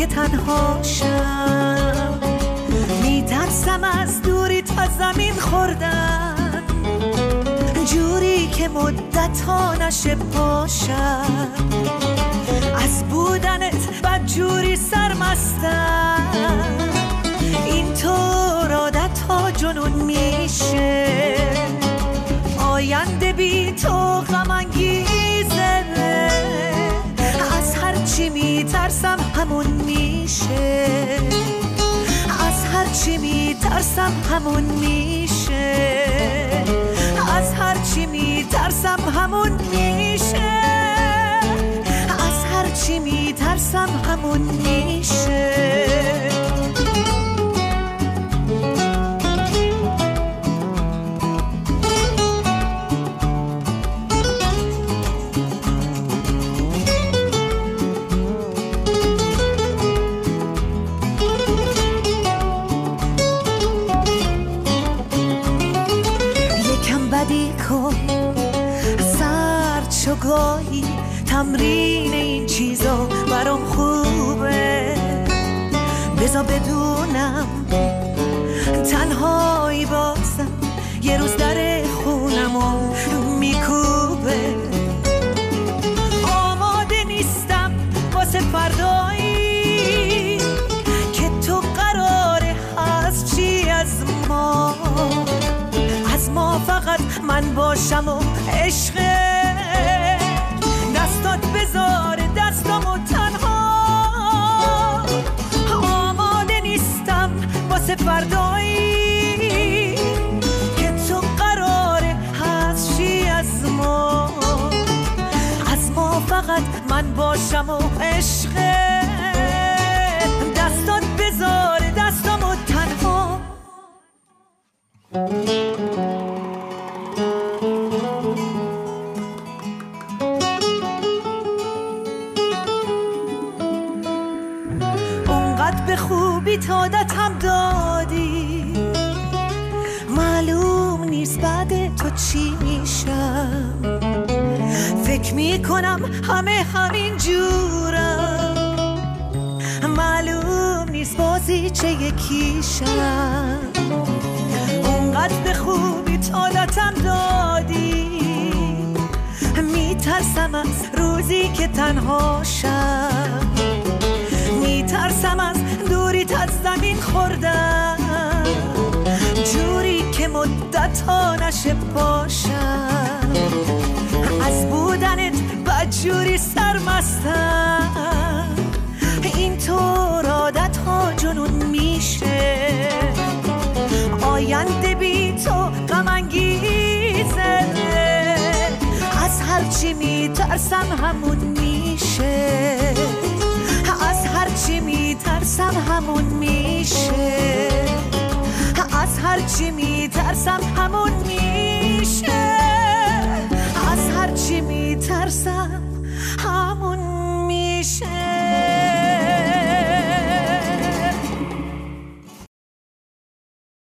که تنهاشم، میترسم از دوری تا زمین خوردن، جوری که مدت‌ها نشه پاشم، از بودنت بدجوری سرمستم، اینطور عادت‌ها جنون میشه، آینده بی تو غم انگیزه، از هر چی میترسم همون میشه، از هر چی میترسم همون میشه، از هر چی میترسم همون میشه، از هر چی میترسم همون میشه. گاهی تمرین این چیزا برام خوبه، بذار بدونم تنهایی بازم یه روز در خونمو میکوبه، آماده نیستم واسه فردایی که تو قراره هست چی از ما فقط من باشم و عشقه، دستات بذاره دستامو تنها، آماده نیستم واسه فردایی که تو قراره هست چی از ما فقط من باشم و عشقه، دستات بذاره دستامو تنها. به خوبی عادتم دادی، معلوم نیست بعد تو چی میشم، فکر میکنم همه همین جورم، معلوم نیست بازی چه یکیشم، اونقدر به خوبی عادتم دادی، میترسم از روزی که تنهاشم، میترسم از دوریت از زمین خوردن، جوری که مدت‌ها نشه باشم، از بودنت بدجوری سرمستم، اینطور عادت‌ها جنون میشه، آینده بی تو غم انگیزه، از هر چی میترسم همون میشه، از هر چی میترسم همون میشه، از هر چی میترسم همون میشه، از هر چی میترسم همون میشه.